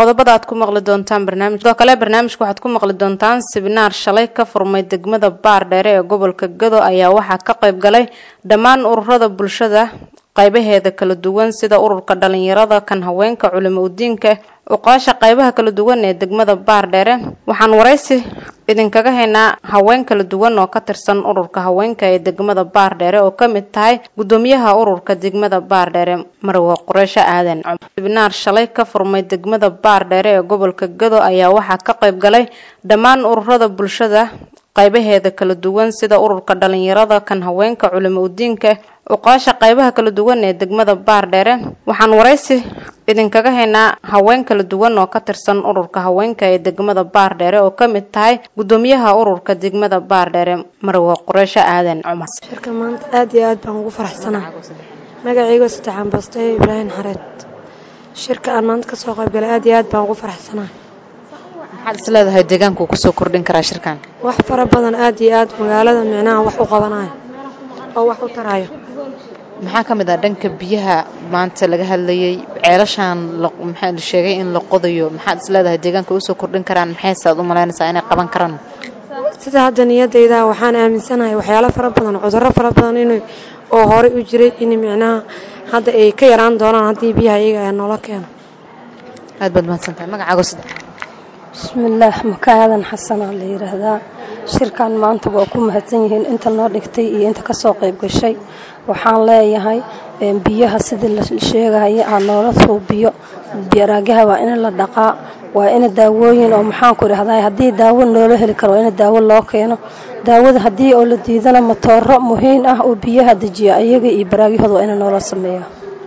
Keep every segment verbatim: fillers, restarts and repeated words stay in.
qodobada aad ku maqli doontaan barnaamij sidoo kale barnaamijka waxaad ku maqli doontaan seminar shalay ka furmay degmada Baardheere ee gobolka Gado ayaa waxa ka qayb galay dhammaan ururada bulshada qaybaheeda kala duwan sida ururka dhalinyarada kan haweenka culimo u diinka uqaasha qaybaha kala duwan ee degmada Baardheere waxaan wareysi idinkaga haynaa haween kala duwan oo ka tirsan ururka haweenka ee degmada Baardheere oo kamid tahay gudoomiyaha ururka degmada Baardheere Marwo Qureysho Aadan seminar shalay ka furmay degmada Baardheere ee gobolka Gado ayaa waxa ka qayb galay dhammaan ururada bulshada qaybaheeda kala duwan sida ururka dhalinyarada kan haweenka culimo u diinka uqaasha qaybaha kala duwan ee degmada Baardheere waxaan wareysi idinkaga haynaa haween kala duwan oo ka tirsan ururka haweenka ee degmada Baardheere oo kamid tahay gudoomiyaha ururka degmada Baardheere Marwo Qureysho Aadan Cumar shirka maanta aad iyo aad baan ugu faraxsanahay magacayga saddexan bastay Ibrahim Xareed shirka aan maanta ka soo qayb galay aad iyo aad baan ugu faraxsanahay maxaad isleedahay deegaanka uu ku soo kordhin karaa shirkan wax fara badan aad iyo aad magaalada micnaha wax u qabanayo oo wax u tarayo maxaa kamid ah dhanka biyaha maanta laga hadlayay ceelashan maxaa la sheegay in la qodayo maxaad isleedahay deegaanka uu soo kordhin karaan maxay saad u malaynaysaa inay qaban karaan sida hadda niyadayda waxaan aaminsanahay waxyaalo fara badan cudurro fara badan inuu oo hore u jiray in micnaha hadda ay ka yaraan doonaan hadii biyaha iyaga ay nolol keeno aad baad mahadsantahay magacaaga sida bismillaah makaadan xasan la yiraahdaa shirkan maanta waa ku mahadsan yihiin inta noo dhigtay iyo inta ka soo qayb gashay waxaan leeyahay biyaha sidii la sheegay aan nolol suubiyo biyaagaha waa in la dhaqaa waa in daawooyin oo maxaan ku raahday hadii daawo noolo heli karo in daawo loo keeno daawada hadii oo la diidana matooro muhiim ah oo biyaha dajiya ayaga iyo baraagahooda in nolol sameeyo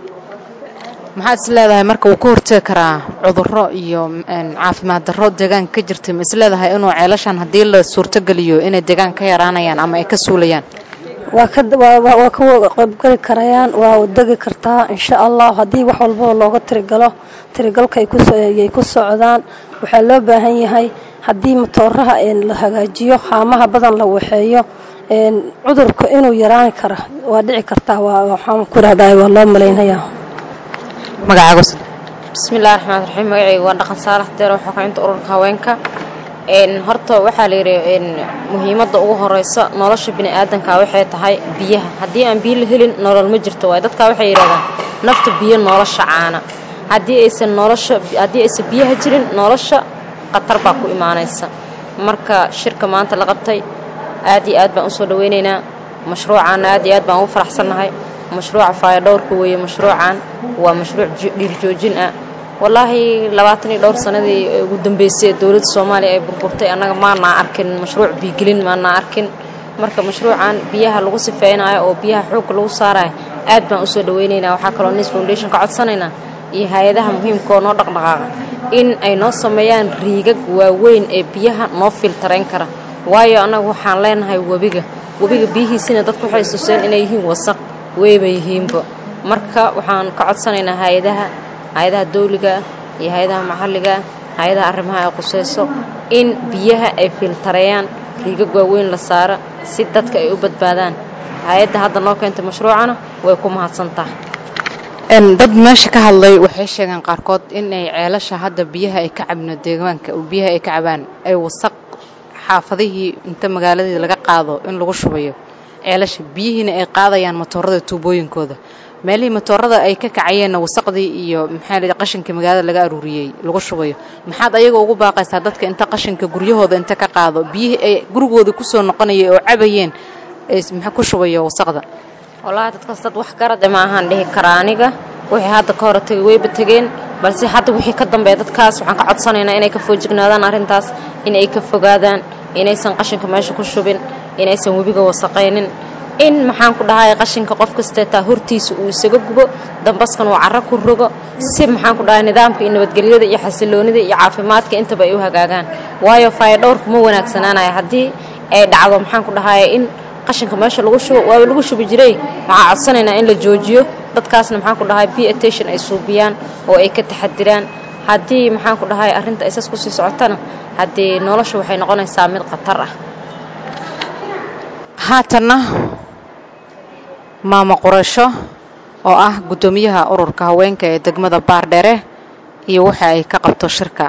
maxaad isleedahay marka uu ka hortagi karaa cudurro iyo caafimaad darro deegaanka ka jirta ma isleedahay inuu ceelashan hadii la suurto galiyo inay deegaanka ka yaraanayaan ama ay ka suulayaan waa ka waa ka qayb gali karayaan waa wadagi kartaa insha Allah hadii wax walba looga tirigalo tirigalka ay ku soo ay ku socdaan waxa loo baahan yahay hadii matooraha in la hagaajiyo qaamaha badan la waxeeyo in cudurka inuu yaraan karo waa dhici kartaa waa waxaan ku raadayay waa loo maleynayaa magacaaga bismillaahir rahmaanir rahiim magacayga waa dhaqan saalax deer waxa ka inta ururka haweenka een horta waxa la yiraahdaa in muhiimadda ugu horeysa nolosha bini'aadanka waxay tahay biyaha hadii aan biyo helin nolol ma jirto way dadka waxay yiraahdaan nafta biyo nolosha caana hadii aysan nolosha hadii aysan biyaha jirin nolosha qatar baa ku imaanaysa marka shirka maanta la qabtay aad iyo aad baan u soo dhaweynaynaa mashruucan aad iyo aad baan u faraxsanahay مشروع فايدور كوي مشروعا ومشروع دير جوجين اه والله لبعتني دور سنه قدام بيسي دولة الصومالي اي بربرتي انا ما انا اركن مشروع بيجلين ما انا اركن marka mashruucan biyaha lagu sifeeynayo oo biyaha xoog lagu saaray aad baan u soo dhaweynayna waxa kale oo Nis Foundation ka codsanayna iyo hay'adaha muhiimka oo noo dhaqdhaqaaqa in ay noo sameeyaan riigag waaweyn ee biyaha noo filtreyn kara waayo anagu waxaan leenahay wabiga wabiga biyihiisina dadku waxay soo inay yihiin wasaq weebayhiinba marka waxaan ka codsanaynaa hay'adaha hay'adaha dawliga iyo hay'adaha maxalliga hay'adaha arrimaha ay qusayso in biyaha ay filtareeyaan riigag waaweyn la saaro si dadka ay u badbaadaan hay'adda hadda noo keentay mashruucana way ku mahadsantahay in dad meesha ka hadlay waxay sheegan qaarkood in ay ceelasha hadda biyaha ay ka cabno deegaanka oo biyaha ay ka cabaan ay wasaq xaafadihii inta magaalada laga qaado in lagu shubayo ceelasha biyihina ay qaadayaan matoorada tuubooyinkooda meelihii matoorada ay ka kacayeen wasaqdii iyo maxaa la qashinka magaalada laga aruuriyay lagu shubayo maxaad ayaga ugu baaqaysaa dadka inta qashinka guryahooda inta ka qaado biyihii ay gurigooda ku soo noqonayay oo cabayeen ay maxaa ku shubayo wasaqda wallahi dadkaas dad wax garad ma ahaan dhihi karaa aniga wixii hadda ka hor tagay way batageen balse hadda wixii ka dambeeyay dadkaas waxaan ka codsanaynaa inay ka foojignaadaan arintaas in ay ka fogaadaan inaysan qashinka meesha ku shubin inaysan wabiga wasaqaynin in maxaan ku dhahay qashinka qof kasta taa hortiisa uu isaga gubo dambaskan uu carro ku rogo si maxaan ku dhahay nidaamka in nabadgelyada iyo xasiloonida iyo caafimaadka intaba ay u hagaagaan waayo fayadhowrku ma wanaagsanaanay hadii ay dhacdo maxaan ku dhahay in qashinka meesha lagu shubo waa lagu shubi jiray waxa codsanaynaa in la joojiyo dadkaasna maxaan ku dhahay pay attention ay suubiyaan oo ay ka taxadiraan hadii maxaan ku dhahay arinta isas ku sii socotana hadii noloshu waxay noqonaysaa mid qatar ah haatana maama Qureysho oo ah gudoomiyaha ururka haweenka ee degmada Baardheere iyo waxa ay ka qabto shirka.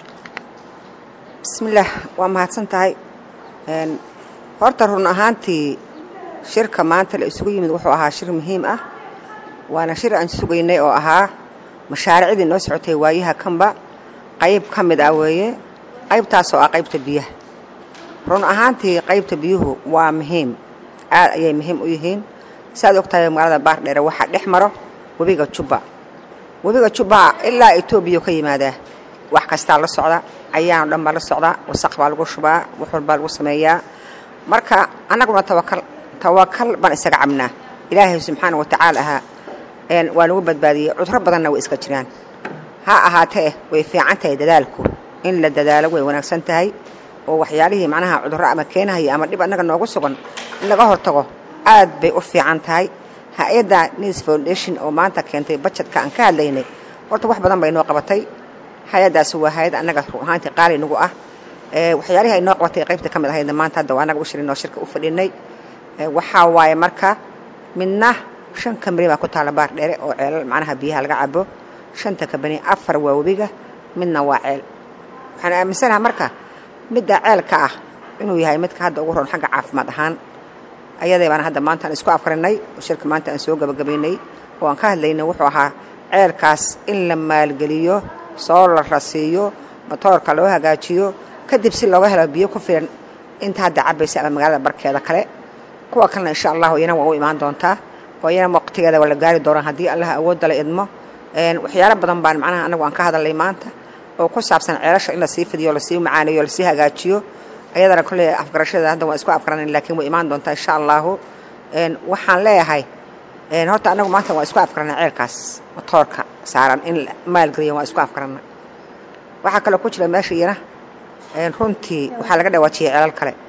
bismillaah waa mahadsantahay een horta run ahaantii shirka maanta la isugu yimid wuxuu ahaa shir muhiim ah waana shir aan sugaynay oo ahaa mashaariicdii noo socotay waayaha kanba qayb ka mid ah weeye qaybtaas oo ah qaybta biyaha run ahaantii qaybta biyuhu waa muhiim aad ayay muhiim u yihiin saad ogtahay magaalada Baardheere waxa dhex maro wabiga Jubba wabiga Jubba ilaa Itoobiya ka yimaada wax kasta la socda ayaan dhanba la socda wasaq baa lagu shubaa wax walba lagu sameeyaa marka anaguna tawakkal tawakkal baan isaga cabnaa ilaahay subxaanahu wa ta'aala een waa lagu badbaadiyay cudurro badanna way iska jiraan ha ahaatee way fiican tahay dadaalku in la dadaalo way wanaagsan tahay oo waxyaalihii macnaha cudurro ama keenahay ama dhib anaga noogu sugan in laga hortago aad bay u fiican tahay hay'adda News Foundation oo maanta keentay budgetka aan ka hadlaynay horta wax badan bay noo qabatay hay'adaas waa hay'ad anaga ruuxaantii qaali nagu ah ee waxyaalihii ay noo qabatay qaybta kamid ahayd maanta hadda anaga u shirinoo shirka u fadhinay waxa waaye marka midna shan kamri baa ku taala Baardheere oo ceelal macnaha biyaha laga cabo shanta kabani afar waa wabiga midna waa ceel waxaan aaminsanahay marka midda ceelka ah inuu yahay midka hadda ugu roon xagga caafimaad ahaan ayadee baan hadda maanta isku afkarinay shirka maanta aan soo gabagabeynay oo aan ka hadlaynay wuxuu ahaa ceelkaas in la maalgeliyo soo la rasiyo matoorka loo hagaajiyo kadib si looga helo biyo ku filan inta hadda cabaysa ama magaalada barkeeda kale kuwa kalena insha Allah iyana waa u imaan doontaa oo iyana waqtigeeda wala gaari doonaan hadii Allah awood la idmo een waxyaalo badan baan macnaha anagu aan ka hadalay maanta oo ku saabsan ceelasha in la sii fidiyo la sii macaaniyo la sii hagaajiyo ayadana kulli afgarashada hadda waa isku afgaranay laakiin way imaan doontaa insha Allah een waxaan leeyahay een horta anagu maanta waa isku afgaranay ceelkaas matoorka saaran in maalgeliyo waa isku afgaranay waxa kale ku jira meesha iyana een runtii waxa laga dhawaajiyay ceelal kale